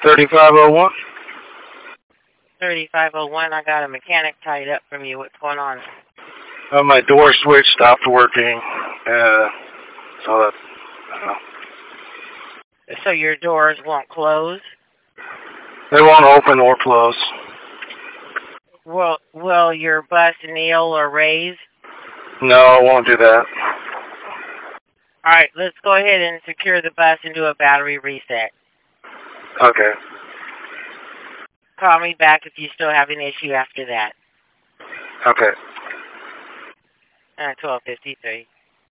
3501. 3501, I got a mechanic tied up from you. What's going on? My door switch stopped working. So that, I don't know. So your doors won't close? They won't open or close. Will your bus kneel or raise? No, I won't do that. Alright, let's go ahead and secure the bus and do a battery reset. Okay. Call me back if you still have an issue after that. Okay. 12:53.